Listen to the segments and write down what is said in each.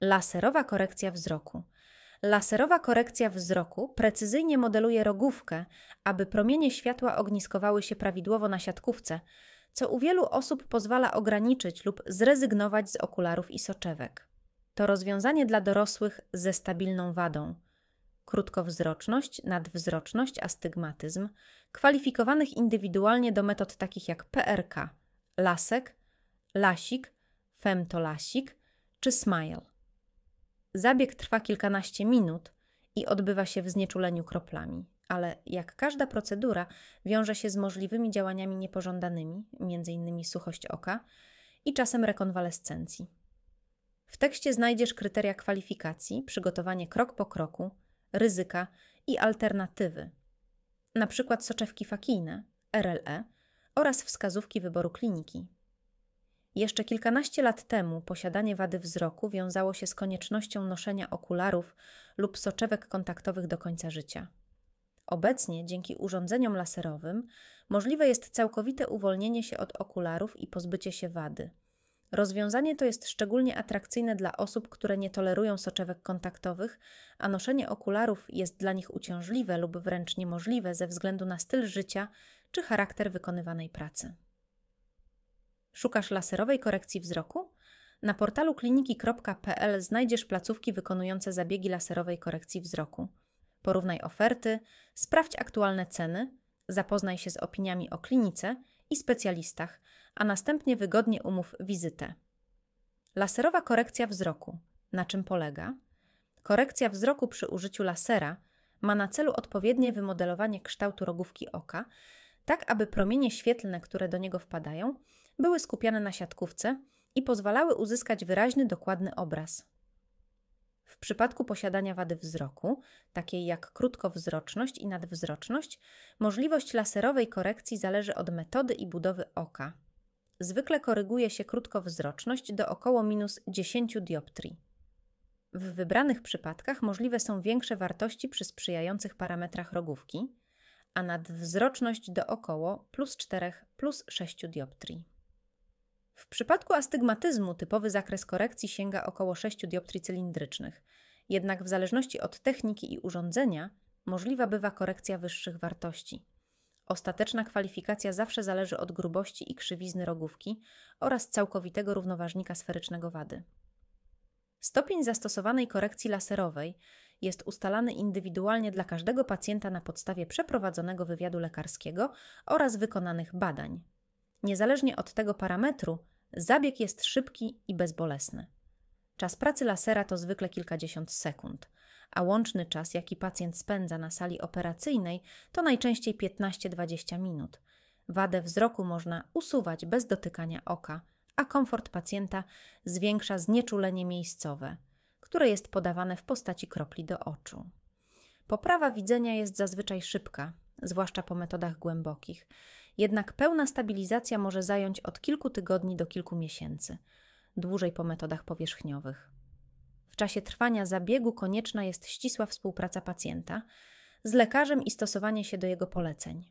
Laserowa korekcja wzroku. Laserowa korekcja wzroku precyzyjnie modeluje rogówkę, aby promienie światła ogniskowały się prawidłowo na siatkówce, co u wielu osób pozwala ograniczyć lub zrezygnować z okularów i soczewek. To rozwiązanie dla dorosłych ze stabilną wadą. Krótkowzroczność, nadwzroczność, astygmatyzm, kwalifikowanych indywidualnie do metod takich jak PRK, lasek, lasik, femtolasik czy smile. Zabieg trwa kilkanaście minut i odbywa się w znieczuleniu kroplami, ale jak każda procedura wiąże się z możliwymi działaniami niepożądanymi, m.in. suchość oka i czasem rekonwalescencji. W tekście znajdziesz kryteria kwalifikacji, przygotowanie krok po kroku, ryzyka i alternatywy, na przykład soczewki fakijne, RLE oraz wskazówki wyboru kliniki. Jeszcze kilkanaście lat temu posiadanie wady wzroku wiązało się z koniecznością noszenia okularów lub soczewek kontaktowych do końca życia. Obecnie, dzięki urządzeniom laserowym, możliwe jest całkowite uwolnienie się od okularów i pozbycie się wady. Rozwiązanie to jest szczególnie atrakcyjne dla osób, które nie tolerują soczewek kontaktowych, a noszenie okularów jest dla nich uciążliwe lub wręcz niemożliwe ze względu na styl życia czy charakter wykonywanej pracy. Szukasz laserowej korekcji wzroku? Na portalu kliniki.pl znajdziesz placówki wykonujące zabiegi laserowej korekcji wzroku. Porównaj oferty, sprawdź aktualne ceny, zapoznaj się z opiniami o klinice i specjalistach, a następnie wygodnie umów wizytę. Laserowa korekcja wzroku. Na czym polega? Korekcja wzroku przy użyciu lasera ma na celu odpowiednie wymodelowanie kształtu rogówki oka, tak aby promienie świetlne, które do niego wpadają, były skupiane na siatkówce i pozwalały uzyskać wyraźny, dokładny obraz. W przypadku posiadania wady wzroku, takiej jak krótkowzroczność i nadwzroczność, możliwość laserowej korekcji zależy od metody i budowy oka. Zwykle koryguje się krótkowzroczność do około -10 dioptrii. W wybranych przypadkach możliwe są większe wartości przy sprzyjających parametrach rogówki, a nadwzroczność do około +4, +6 dioptrii. W przypadku astygmatyzmu typowy zakres korekcji sięga około 6 dioptrii cylindrycznych, jednak w zależności od techniki i urządzenia możliwa bywa korekcja wyższych wartości. Ostateczna kwalifikacja zawsze zależy od grubości i krzywizny rogówki oraz całkowitego równoważnika sferycznego wady. Stopień zastosowanej korekcji laserowej jest ustalany indywidualnie dla każdego pacjenta na podstawie przeprowadzonego wywiadu lekarskiego oraz wykonanych badań. Niezależnie od tego parametru, zabieg jest szybki i bezbolesny. Czas pracy lasera to zwykle kilkadziesiąt sekund, a łączny czas, jaki pacjent spędza na sali operacyjnej, to najczęściej 15-20 minut. Wadę wzroku można usuwać bez dotykania oka, a komfort pacjenta zwiększa znieczulenie miejscowe, które jest podawane w postaci kropli do oczu. Poprawa widzenia jest zazwyczaj szybka, zwłaszcza po metodach głębokich, jednak pełna stabilizacja może zająć od kilku tygodni do kilku miesięcy, dłużej po metodach powierzchniowych. W czasie trwania zabiegu konieczna jest ścisła współpraca pacjenta z lekarzem i stosowanie się do jego poleceń.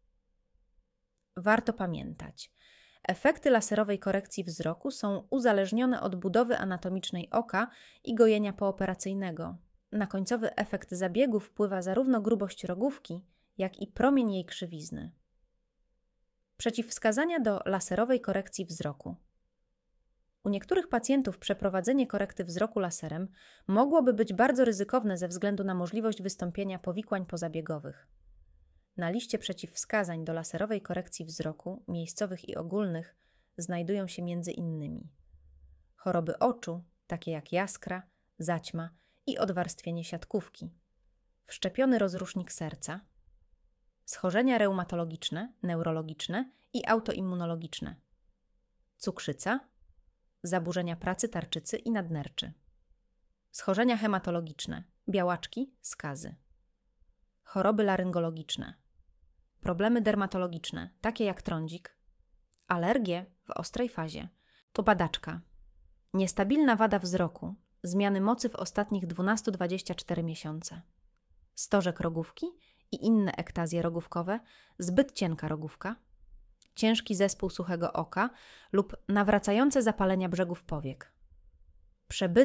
Warto pamiętać, efekty laserowej korekcji wzroku są uzależnione od budowy anatomicznej oka i gojenia pooperacyjnego. Na końcowy efekt zabiegu wpływa zarówno grubość rogówki, jak i promień jej krzywizny. Przeciwwskazania do laserowej korekcji wzroku. U niektórych pacjentów przeprowadzenie korekty wzroku laserem mogłoby być bardzo ryzykowne ze względu na możliwość wystąpienia powikłań pozabiegowych. Na liście przeciwwskazań do laserowej korekcji wzroku, miejscowych i ogólnych, znajdują się m.in. choroby oczu, takie jak jaskra, zaćma i odwarstwienie siatkówki, wszczepiony rozrusznik serca, schorzenia reumatologiczne, neurologiczne i autoimmunologiczne, cukrzyca, zaburzenia pracy tarczycy i nadnerczy, schorzenia hematologiczne, białaczki, skazy, choroby laryngologiczne, problemy dermatologiczne, takie jak trądzik, alergie w ostrej fazie, popadaczka, niestabilna wada wzroku, zmiany mocy w ostatnich 12-24 miesiące, stożek rogówki i inne ektazje rogówkowe, zbyt cienka rogówka, ciężki zespół suchego oka lub nawracające zapalenia brzegów powiek, przebyte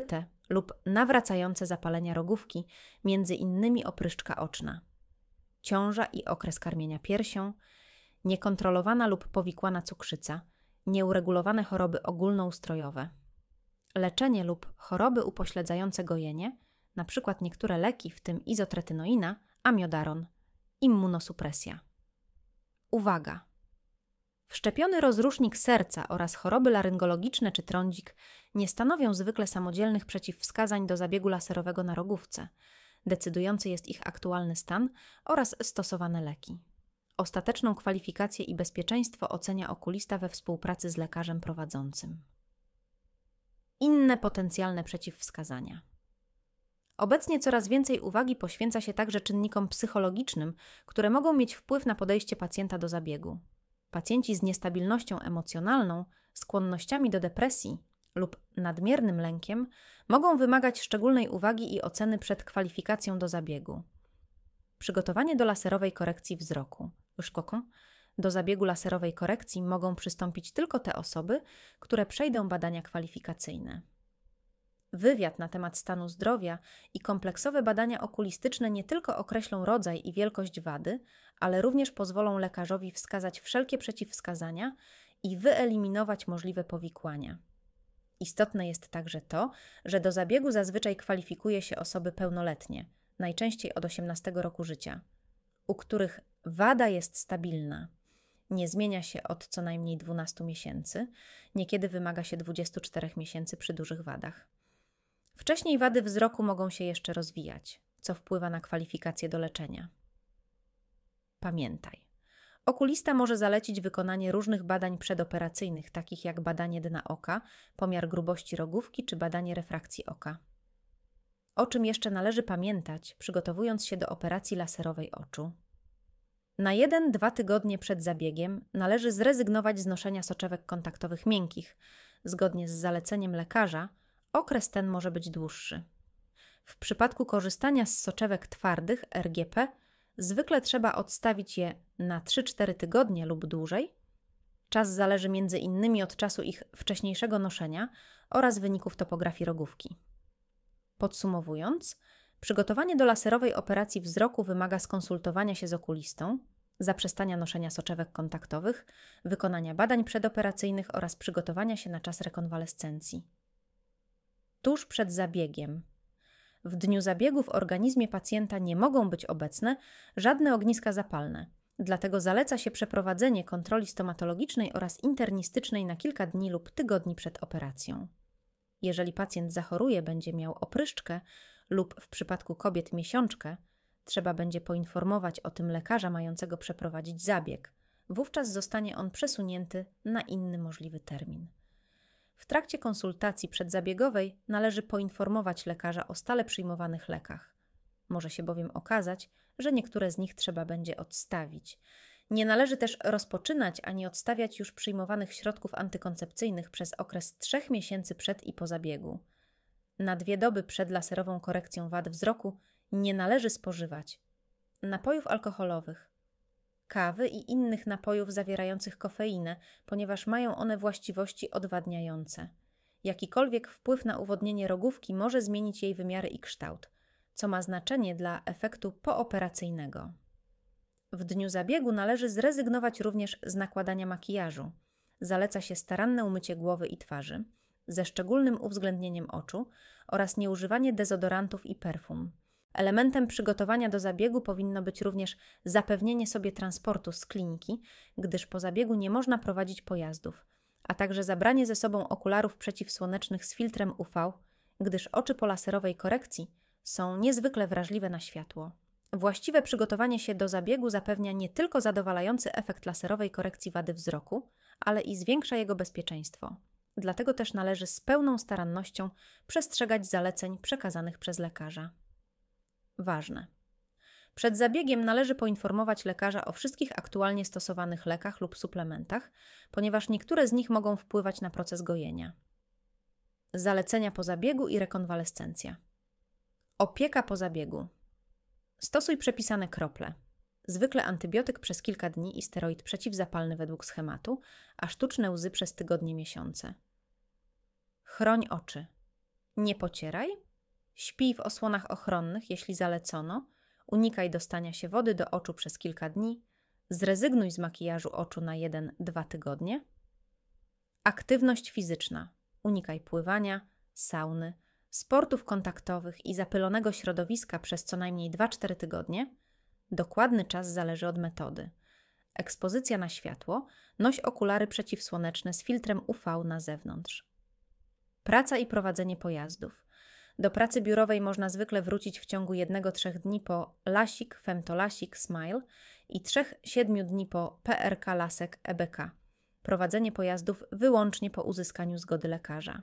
lub nawracające zapalenia rogówki, między innymi opryszczka oczna, ciąża i okres karmienia piersią, niekontrolowana lub powikłana cukrzyca, nieuregulowane choroby ogólnoustrojowe, leczenie lub choroby upośledzające gojenie, np. niektóre leki, w tym izotretynoina, amiodaron, immunosupresja. Uwaga! Wszczepiony rozrusznik serca oraz choroby laryngologiczne czy trądzik nie stanowią zwykle samodzielnych przeciwwskazań do zabiegu laserowego na rogówce. Decydujący jest ich aktualny stan oraz stosowane leki. Ostateczną kwalifikację i bezpieczeństwo ocenia okulista we współpracy z lekarzem prowadzącym. Inne potencjalne przeciwwskazania. Obecnie coraz więcej uwagi poświęca się także czynnikom psychologicznym, które mogą mieć wpływ na podejście pacjenta do zabiegu. Pacjenci z niestabilnością emocjonalną, skłonnościami do depresji lub nadmiernym lękiem mogą wymagać szczególnej uwagi i oceny przed kwalifikacją do zabiegu. Przygotowanie do laserowej korekcji wzroku. Do zabiegu laserowej korekcji mogą przystąpić tylko te osoby, które przejdą badania kwalifikacyjne. Wywiad na temat stanu zdrowia i kompleksowe badania okulistyczne nie tylko określą rodzaj i wielkość wady, ale również pozwolą lekarzowi wskazać wszelkie przeciwwskazania i wyeliminować możliwe powikłania. Istotne jest także to, że do zabiegu zazwyczaj kwalifikuje się osoby pełnoletnie, najczęściej od 18 roku życia, u których wada jest stabilna. Nie zmienia się od co najmniej 12 miesięcy, niekiedy wymaga się 24 miesięcy przy dużych wadach. Wcześniej wady wzroku mogą się jeszcze rozwijać, co wpływa na kwalifikację do leczenia. Pamiętaj, okulista może zalecić wykonanie różnych badań przedoperacyjnych, takich jak badanie dna oka, pomiar grubości rogówki czy badanie refrakcji oka. O czym jeszcze należy pamiętać, przygotowując się do operacji laserowej oczu? Na 1-2 tygodnie przed zabiegiem należy zrezygnować z noszenia soczewek kontaktowych miękkich. Zgodnie z zaleceniem lekarza, okres ten może być dłuższy. W przypadku korzystania z soczewek twardych RGP zwykle trzeba odstawić je na 3-4 tygodnie lub dłużej. Czas zależy m.in. od czasu ich wcześniejszego noszenia oraz wyników topografii rogówki. Podsumowując, przygotowanie do laserowej operacji wzroku wymaga skonsultowania się z okulistą, zaprzestania noszenia soczewek kontaktowych, wykonania badań przedoperacyjnych oraz przygotowania się na czas rekonwalescencji. Tuż przed zabiegiem. W dniu zabiegu w organizmie pacjenta nie mogą być obecne żadne ogniska zapalne, dlatego zaleca się przeprowadzenie kontroli stomatologicznej oraz internistycznej na kilka dni lub tygodni przed operacją. Jeżeli pacjent zachoruje, będzie miał opryszczkę lub w przypadku kobiet miesiączkę, trzeba będzie poinformować o tym lekarza mającego przeprowadzić zabieg. Wówczas zostanie on przesunięty na inny możliwy termin. W trakcie konsultacji przedzabiegowej należy poinformować lekarza o stale przyjmowanych lekach. Może się bowiem okazać, że niektóre z nich trzeba będzie odstawić. Nie należy też rozpoczynać ani odstawiać już przyjmowanych środków antykoncepcyjnych przez okres 3 miesięcy przed i po zabiegu. Na 2 doby przed laserową korekcją wad wzroku nie należy spożywać napojów alkoholowych, kawy i innych napojów zawierających kofeinę, ponieważ mają one właściwości odwadniające. Jakikolwiek wpływ na uwodnienie rogówki może zmienić jej wymiary i kształt, co ma znaczenie dla efektu pooperacyjnego. W dniu zabiegu należy zrezygnować również z nakładania makijażu. Zaleca się staranne umycie głowy i twarzy, ze szczególnym uwzględnieniem oczu oraz nieużywanie dezodorantów i perfum. Elementem przygotowania do zabiegu powinno być również zapewnienie sobie transportu z kliniki, gdyż po zabiegu nie można prowadzić pojazdów, a także zabranie ze sobą okularów przeciwsłonecznych z filtrem UV, gdyż oczy po laserowej korekcji są niezwykle wrażliwe na światło. Właściwe przygotowanie się do zabiegu zapewnia nie tylko zadowalający efekt laserowej korekcji wady wzroku, ale i zwiększa jego bezpieczeństwo. Dlatego też należy z pełną starannością przestrzegać zaleceń przekazanych przez lekarza. Ważne. Przed zabiegiem należy poinformować lekarza o wszystkich aktualnie stosowanych lekach lub suplementach, ponieważ niektóre z nich mogą wpływać na proces gojenia. Zalecenia po zabiegu i rekonwalescencja. Opieka po zabiegu. Stosuj przepisane krople. Zwykle antybiotyk przez kilka dni i steroid przeciwzapalny według schematu, a sztuczne łzy przez tygodnie, miesiące. Chroń oczy. Nie pocieraj, Śpij w osłonach ochronnych, jeśli zalecono. Unikaj dostania się wody do oczu przez kilka dni. Zrezygnuj z makijażu oczu na 1-2 tygodnie. Aktywność fizyczna. Unikaj pływania, sauny, sportów kontaktowych i zapylonego środowiska przez co najmniej 2-4 tygodnie. Dokładny czas zależy od metody. Ekspozycja na światło. Noś okulary przeciwsłoneczne z filtrem UV na zewnątrz. Praca i prowadzenie pojazdów. Do pracy biurowej można zwykle wrócić w ciągu 1-3 dni po LASIK, FemtoLASIK, SMILE i 3-7 dni po PRK, LASEK, EBK. Prowadzenie pojazdów wyłącznie po uzyskaniu zgody lekarza.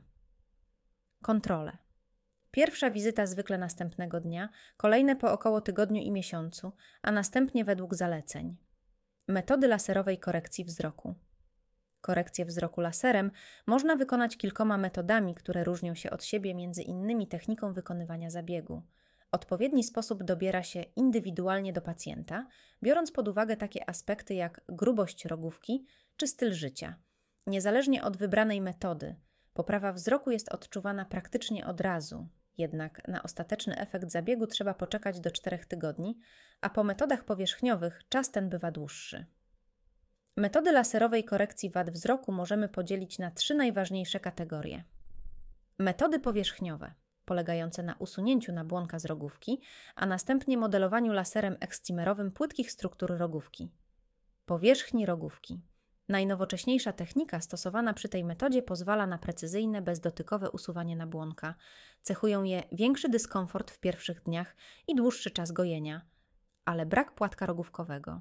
Kontrole. Pierwsza wizyta zwykle następnego dnia, kolejne po około tygodniu i miesiącu, a następnie według zaleceń. Metody laserowej korekcji wzroku. Korekcję wzroku laserem można wykonać kilkoma metodami, które różnią się od siebie, między innymi techniką wykonywania zabiegu. Odpowiedni sposób dobiera się indywidualnie do pacjenta, biorąc pod uwagę takie aspekty jak grubość rogówki czy styl życia. Niezależnie od wybranej metody, poprawa wzroku jest odczuwana praktycznie od razu, jednak na ostateczny efekt zabiegu trzeba poczekać do 4 tygodni, a po metodach powierzchniowych czas ten bywa dłuższy. Metody laserowej korekcji wad wzroku możemy podzielić na 3 najważniejsze kategorie. Metody powierzchniowe, polegające na usunięciu nabłonka z rogówki, a następnie modelowaniu laserem ekstimerowym płytkich struktur rogówki. Powierzchni rogówki. Najnowocześniejsza technika stosowana przy tej metodzie pozwala na precyzyjne, bezdotykowe usuwanie nabłonka. Cechują je większy dyskomfort w pierwszych dniach i dłuższy czas gojenia, ale brak płatka rogówkowego.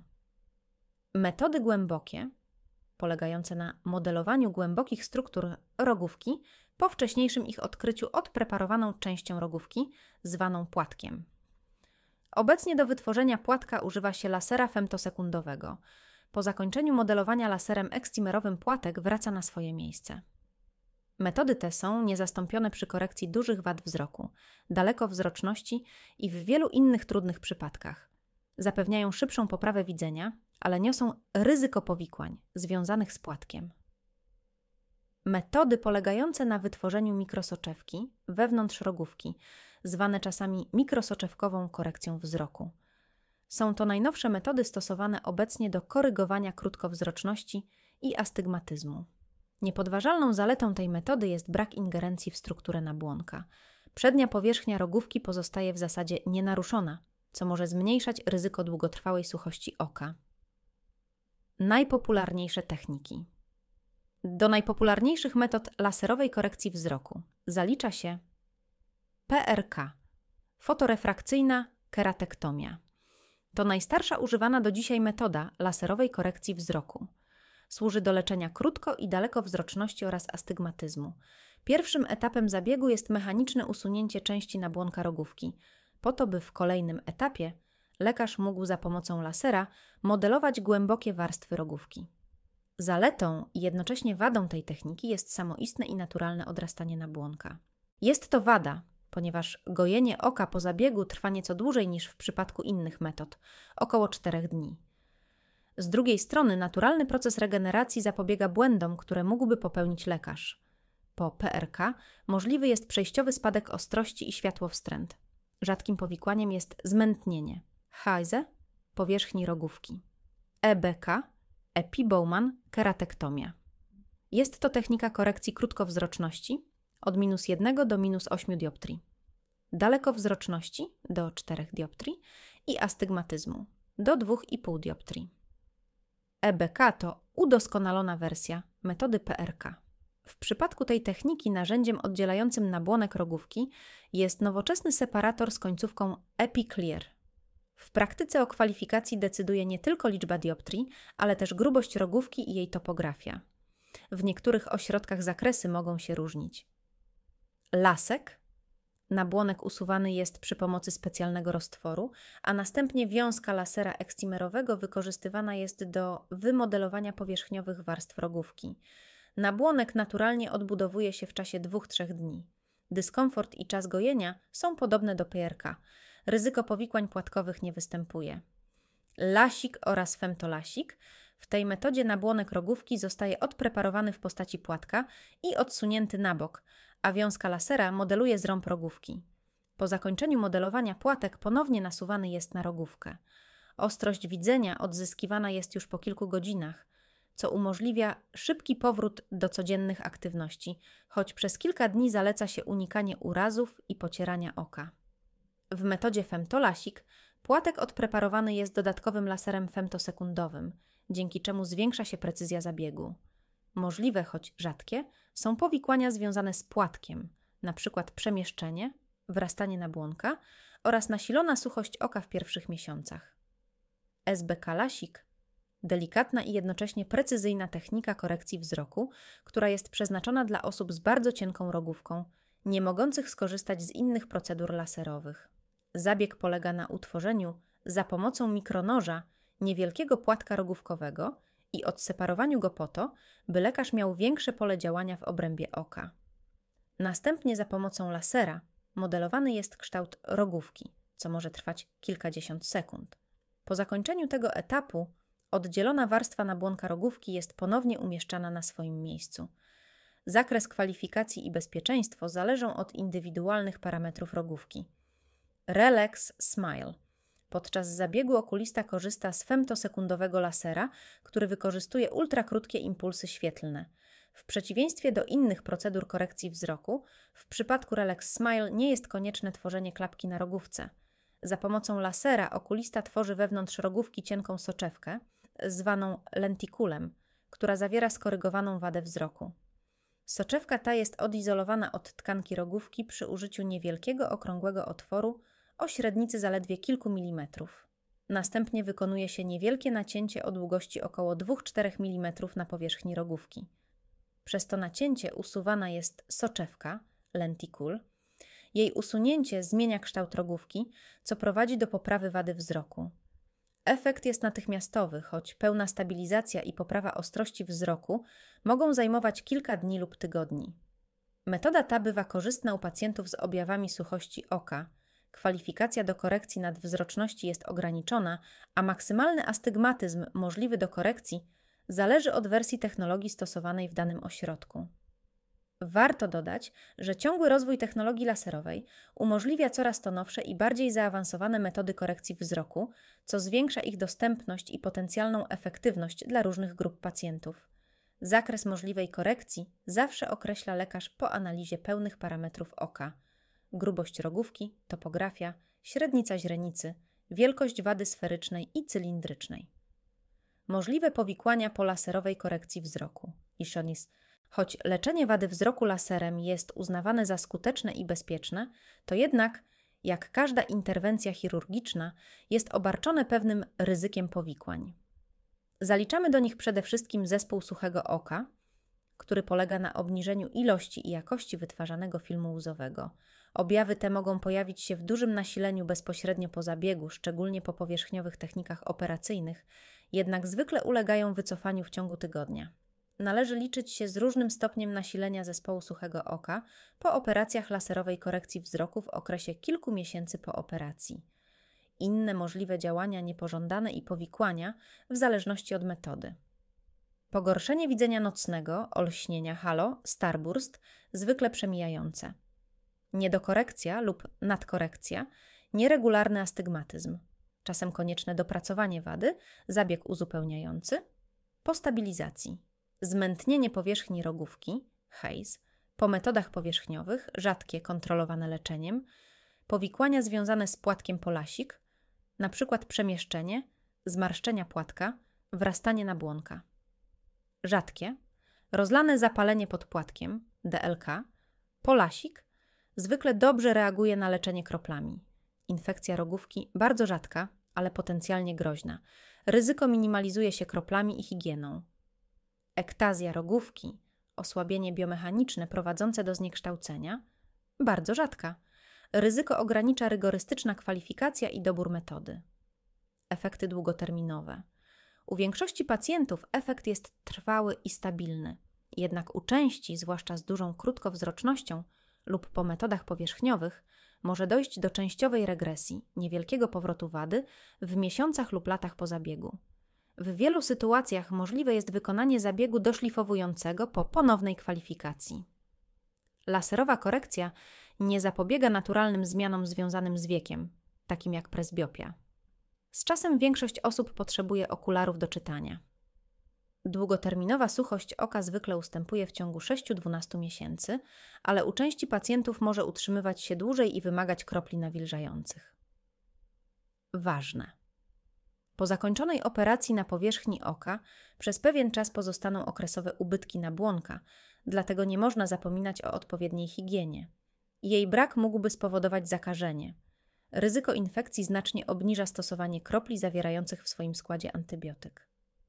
Metody głębokie, polegające na modelowaniu głębokich struktur rogówki po wcześniejszym ich odkryciu odpreparowaną częścią rogówki, zwaną płatkiem. Obecnie do wytworzenia płatka używa się lasera femtosekundowego. Po zakończeniu modelowania laserem ekstimerowym płatek wraca na swoje miejsce. Metody te są niezastąpione przy korekcji dużych wad wzroku, dalekowzroczności i w wielu innych trudnych przypadkach. Zapewniają szybszą poprawę widzenia, ale niosą ryzyko powikłań związanych z płatkiem. Metody polegające na wytworzeniu mikrosoczewki wewnątrz rogówki, zwane czasami mikrosoczewkową korekcją wzroku. Są to najnowsze metody stosowane obecnie do korygowania krótkowzroczności i astygmatyzmu. Niepodważalną zaletą tej metody jest brak ingerencji w strukturę nabłonka. Przednia powierzchnia rogówki pozostaje w zasadzie nienaruszona, co może zmniejszać ryzyko długotrwałej suchości oka. Najpopularniejsze techniki. Do najpopularniejszych metod laserowej korekcji wzroku zalicza się PRK – fotorefrakcyjna keratektomia. To najstarsza używana do dzisiaj metoda laserowej korekcji wzroku. Służy do leczenia krótko- i dalekowzroczności oraz astygmatyzmu. Pierwszym etapem zabiegu jest mechaniczne usunięcie części nabłonka rogówki, po to by w kolejnym etapie lekarz mógł za pomocą lasera modelować głębokie warstwy rogówki. Zaletą i jednocześnie wadą tej techniki jest samoistne i naturalne odrastanie nabłonka. Jest to wada, ponieważ gojenie oka po zabiegu trwa nieco dłużej niż w przypadku innych metod, około 4 dni. Z drugiej strony naturalny proces regeneracji zapobiega błędom, które mógłby popełnić lekarz. Po PRK możliwy jest przejściowy spadek ostrości i światłowstręt. Rzadkim powikłaniem jest zmętnienie, Heise, powierzchni rogówki, EBK, Epi-Bowman keratektomia. Jest to technika korekcji krótkowzroczności od -1 do -8 dioptrii, dalekowzroczności do 4 dioptrii i astygmatyzmu do 2,5 dioptrii. EBK to udoskonalona wersja metody PRK. W przypadku tej techniki narzędziem oddzielającym nabłonek rogówki jest nowoczesny separator z końcówką EpiClear. W praktyce o kwalifikacji decyduje nie tylko liczba dioptrii, ale też grubość rogówki i jej topografia. W niektórych ośrodkach zakresy mogą się różnić. Lasek. Nabłonek usuwany jest przy pomocy specjalnego roztworu, a następnie wiązka lasera ekstimerowego wykorzystywana jest do wymodelowania powierzchniowych warstw rogówki. Nabłonek naturalnie odbudowuje się w czasie 2-3 dni. Dyskomfort i czas gojenia są podobne do PRK. Ryzyko powikłań płatkowych nie występuje. LASIK oraz FemtoLASIK. W tej metodzie nabłonek rogówki zostaje odpreparowany w postaci płatka i odsunięty na bok, a wiązka lasera modeluje zrąb rogówki. Po zakończeniu modelowania płatek ponownie nasuwany jest na rogówkę. Ostrość widzenia odzyskiwana jest już po kilku godzinach, co umożliwia szybki powrót do codziennych aktywności, choć przez kilka dni zaleca się unikanie urazów i pocierania oka. W metodzie femtolasik płatek odpreparowany jest dodatkowym laserem femtosekundowym, dzięki czemu zwiększa się precyzja zabiegu. Możliwe, choć rzadkie, są powikłania związane z płatkiem, np. przemieszczenie, wrastanie nabłonka oraz nasilona suchość oka w pierwszych miesiącach. SBK lasik, delikatna i jednocześnie precyzyjna technika korekcji wzroku, która jest przeznaczona dla osób z bardzo cienką rogówką, nie mogących skorzystać z innych procedur laserowych. Zabieg polega na utworzeniu za pomocą mikronoża niewielkiego płatka rogówkowego i odseparowaniu go po to, by lekarz miał większe pole działania w obrębie oka. Następnie za pomocą lasera modelowany jest kształt rogówki, co może trwać kilkadziesiąt sekund. Po zakończeniu tego etapu oddzielona warstwa nabłonka rogówki jest ponownie umieszczana na swoim miejscu. Zakres kwalifikacji i bezpieczeństwo zależą od indywidualnych parametrów rogówki. Relax Smile. Podczas zabiegu okulista korzysta z femtosekundowego lasera, który wykorzystuje ultrakrótkie impulsy świetlne. W przeciwieństwie do innych procedur korekcji wzroku, w przypadku Relax Smile nie jest konieczne tworzenie klapki na rogówce. Za pomocą lasera okulista tworzy wewnątrz rogówki cienką soczewkę, zwaną lentikulem, która zawiera skorygowaną wadę wzroku. Soczewka ta jest odizolowana od tkanki rogówki przy użyciu niewielkiego okrągłego otworu o średnicy zaledwie kilku milimetrów. Następnie wykonuje się niewielkie nacięcie o długości około 2-4 mm na powierzchni rogówki. Przez to nacięcie usuwana jest soczewka, lentikul. Jej usunięcie zmienia kształt rogówki, co prowadzi do poprawy wady wzroku. Efekt jest natychmiastowy, choć pełna stabilizacja i poprawa ostrości wzroku mogą zajmować kilka dni lub tygodni. Metoda ta bywa korzystna u pacjentów z objawami suchości oka. Kwalifikacja do korekcji nadwzroczności jest ograniczona, a maksymalny astygmatyzm możliwy do korekcji zależy od wersji technologii stosowanej w danym ośrodku. Warto dodać, że ciągły rozwój technologii laserowej umożliwia coraz to nowsze i bardziej zaawansowane metody korekcji wzroku, co zwiększa ich dostępność i potencjalną efektywność dla różnych grup pacjentów. Zakres możliwej korekcji zawsze określa lekarz po analizie pełnych parametrów oka: grubość rogówki, topografia, średnica źrenicy, wielkość wady sferycznej i cylindrycznej. Możliwe powikłania po laserowej korekcji wzroku. Choć leczenie wady wzroku laserem jest uznawane za skuteczne i bezpieczne, to jednak, jak każda interwencja chirurgiczna, jest obarczone pewnym ryzykiem powikłań. Zaliczamy do nich przede wszystkim zespół suchego oka, który polega na obniżeniu ilości i jakości wytwarzanego filmu łzowego. Objawy te mogą pojawić się w dużym nasileniu bezpośrednio po zabiegu, szczególnie po powierzchniowych technikach operacyjnych, jednak zwykle ulegają wycofaniu w ciągu tygodnia. Należy liczyć się z różnym stopniem nasilenia zespołu suchego oka po operacjach laserowej korekcji wzroku w okresie kilku miesięcy po operacji. Inne możliwe działania niepożądane i powikłania w zależności od metody. Pogorszenie widzenia nocnego, olśnienia halo, starburst, zwykle przemijające. Niedokorekcja lub nadkorekcja, nieregularny astygmatyzm, czasem konieczne dopracowanie wady, zabieg uzupełniający, po stabilizacji. Zmętnienie powierzchni rogówki, haze, po metodach powierzchniowych, rzadkie, kontrolowane leczeniem, powikłania związane z płatkiem po lasik, np. przemieszczenie, zmarszczenia płatka, wrastanie nabłonka. Rzadkie, rozlane zapalenie pod płatkiem, DLK, po lasik, zwykle dobrze reaguje na leczenie kroplami. Infekcja rogówki bardzo rzadka, ale potencjalnie groźna. Ryzyko minimalizuje się kroplami i higieną. Ektazja rogówki, osłabienie biomechaniczne prowadzące do zniekształcenia, bardzo rzadka. Ryzyko ogranicza rygorystyczna kwalifikacja i dobór metody. Efekty długoterminowe. U większości pacjentów efekt jest trwały i stabilny. Jednak u części, zwłaszcza z dużą krótkowzrocznością lub po metodach powierzchniowych, może dojść do częściowej regresji, niewielkiego powrotu wady w miesiącach lub latach po zabiegu. W wielu sytuacjach możliwe jest wykonanie zabiegu doszlifowującego po ponownej kwalifikacji. Laserowa korekcja nie zapobiega naturalnym zmianom związanym z wiekiem, takim jak prezbiopia. Z czasem większość osób potrzebuje okularów do czytania. Długoterminowa suchość oka zwykle ustępuje w ciągu 6-12 miesięcy, ale u części pacjentów może utrzymywać się dłużej i wymagać kropli nawilżających. Ważne. Po zakończonej operacji na powierzchni oka przez pewien czas pozostaną okresowe ubytki nabłonka, dlatego nie można zapominać o odpowiedniej higienie. Jej brak mógłby spowodować zakażenie. Ryzyko infekcji znacznie obniża stosowanie kropli zawierających w swoim składzie antybiotyk.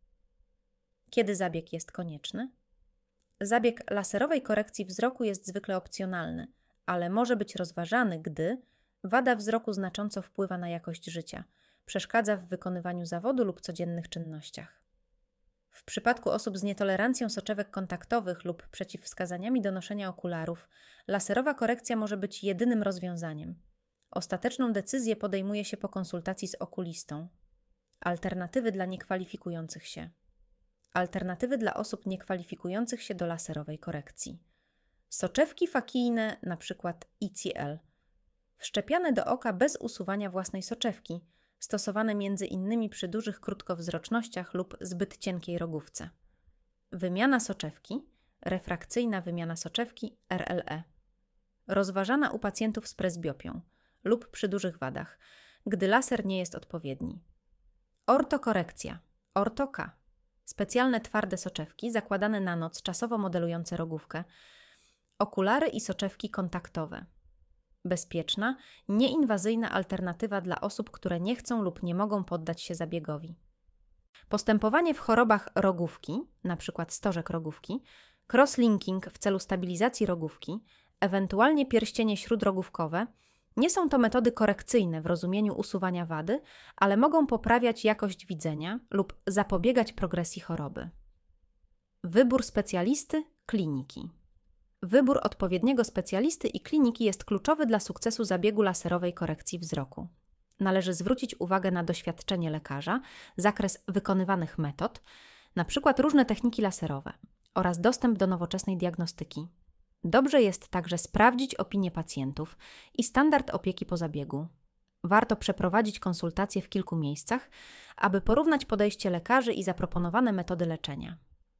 Kiedy zabieg jest konieczny? Zabieg laserowej korekcji wzroku jest zwykle opcjonalny, ale może być rozważany, gdy wada wzroku znacząco wpływa na jakość życia, przeszkadza w wykonywaniu zawodu lub codziennych czynnościach. W przypadku osób z nietolerancją soczewek kontaktowych lub przeciwwskazaniami do noszenia okularów, laserowa korekcja może być jedynym rozwiązaniem. Ostateczną decyzję podejmuje się po konsultacji z okulistą. Alternatywy dla niekwalifikujących się. Alternatywy dla osób niekwalifikujących się do laserowej korekcji. Soczewki fakijne, np. ICL, wszczepiane do oka bez usuwania własnej soczewki, stosowane m.in. przy dużych krótkowzrocznościach lub zbyt cienkiej rogówce. Wymiana soczewki, refrakcyjna wymiana soczewki RLE, rozważana u pacjentów z prezbiopią lub przy dużych wadach, gdy laser nie jest odpowiedni. Ortokorekcja, ortoka, specjalne twarde soczewki zakładane na noc, czasowo modelujące rogówkę, okulary i soczewki kontaktowe. Bezpieczna, nieinwazyjna alternatywa dla osób, które nie chcą lub nie mogą poddać się zabiegowi. Postępowanie w chorobach rogówki, np. stożek rogówki, crosslinking w celu stabilizacji rogówki, ewentualnie pierścienie śródrogówkowe, nie są to metody korekcyjne w rozumieniu usuwania wady, ale mogą poprawiać jakość widzenia lub zapobiegać progresji choroby. Wybór specjalisty, kliniki. Wybór odpowiedniego specjalisty i kliniki jest kluczowy dla sukcesu zabiegu laserowej korekcji wzroku. Należy zwrócić uwagę na doświadczenie lekarza, zakres wykonywanych metod, np. różne techniki laserowe oraz dostęp do nowoczesnej diagnostyki. Dobrze jest także sprawdzić opinię pacjentów i standard opieki po zabiegu. Warto przeprowadzić konsultacje w kilku miejscach, aby porównać podejście lekarzy i zaproponowane metody leczenia.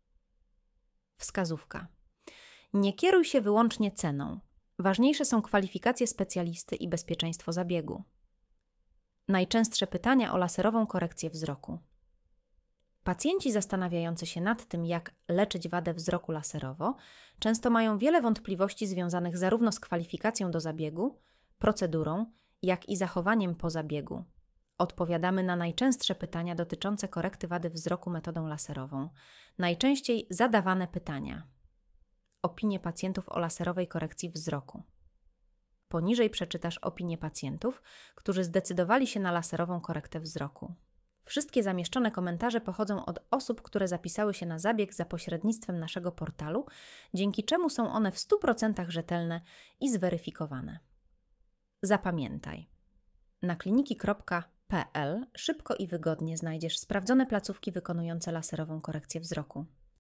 Wskazówka. Nie kieruj się wyłącznie ceną. Ważniejsze są kwalifikacje specjalisty i bezpieczeństwo zabiegu. Najczęstsze pytania o laserową korekcję wzroku. Pacjenci zastanawiający się nad tym, jak leczyć wadę wzroku laserowo, często mają wiele wątpliwości związanych zarówno z kwalifikacją do zabiegu, procedurą, jak i zachowaniem po zabiegu. Odpowiadamy na najczęstsze pytania dotyczące korekty wady wzroku metodą laserową. Najczęściej zadawane pytania. Opinie pacjentów o laserowej korekcji wzroku. Poniżej przeczytasz opinie pacjentów, którzy zdecydowali się na laserową korektę wzroku. Wszystkie zamieszczone komentarze pochodzą od osób, które zapisały się na zabieg za pośrednictwem naszego portalu, dzięki czemu są one w 100% rzetelne i zweryfikowane. Zapamiętaj. Na kliniki.pl szybko i wygodnie znajdziesz sprawdzone placówki wykonujące laserową korekcję wzroku.